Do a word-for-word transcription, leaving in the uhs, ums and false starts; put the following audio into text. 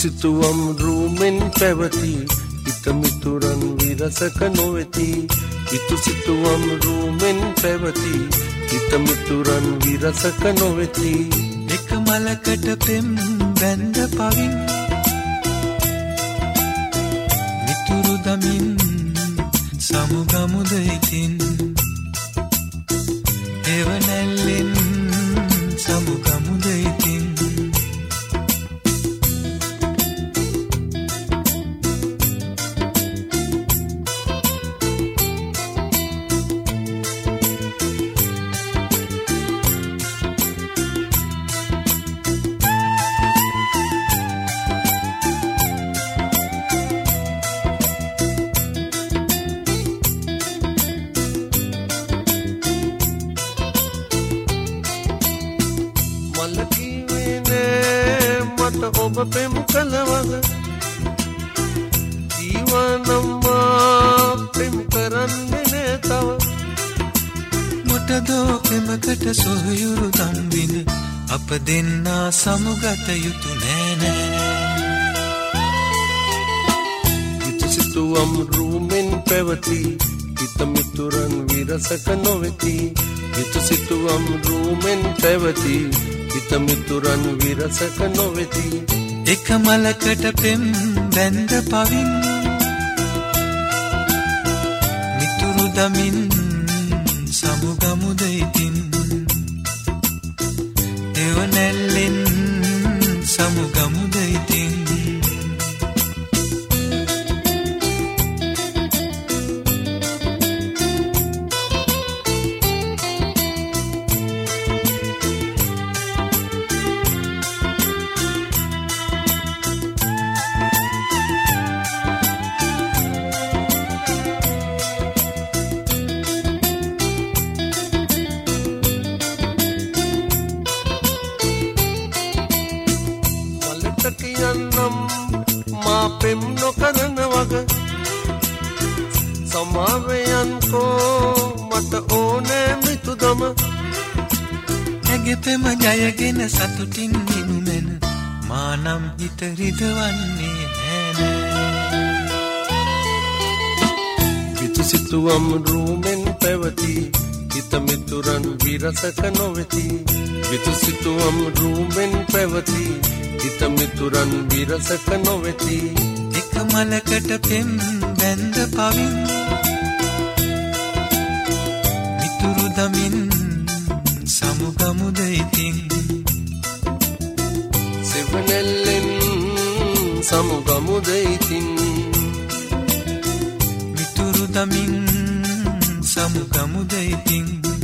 සිතුවම් රූමෙන් පැවති හිත මිතුරන් විරසක නොවෙති හිතු සිතුවම් රූමෙන් පැවති හිත මිතුරන් විරසක නොවෙති එක මලකට පෙම් බැඳ පවින් මිතුරු දමින් සමුගමුද ඉතින් එවනැල්ලෙන් සමුගමුද ඉතින් ඔබ පෙම් කළවද ජීවනම්මා පෙම් කරන්නේ නේ තව මොටදෝ පෙමකට සොහයුරු දම්වින අප දෙන්නා සමුගත යුතු නෑ නෑ හිතු සිතුවම් රූමෙන් පැවති හිත මිතුරන් විරසක නොවෙති හිතු සිතුවම් රූමෙන් පැවති හිත මිතුරන් විරසක නොවෙති එක මලකට පෙම් බැඳ පවින් මිතුරු දමින් සමුගමුද ඉතින් එවනැල්ලෙන් සමුගමුද ඉතින් කියන්නම් මා පෙම් නොකරන වග සමාවයන්කෝ මට ඕනෑ මිතුදම ඇගේ පෙම ජයගෙන සතුටින් නිනුමෙන මානම් හිත රිදවන්නේ නෑනෑ හිතු සිතුවම් රූමෙන් පැවති හිත මිතුරන් විරසක නොවෙති හිතු සිතුවම් රූමෙන් පැවති හිත මිතුරන් විරසක නොවෙති එක මලකට පෙම් බැඳ පවින් මිතුරු දමින් සමුගමුද ඉතින් සෙවනැල්ලෙන් සමුගමුද ඉතින් මිතුරු දමින් සමුගමුද ඉතින්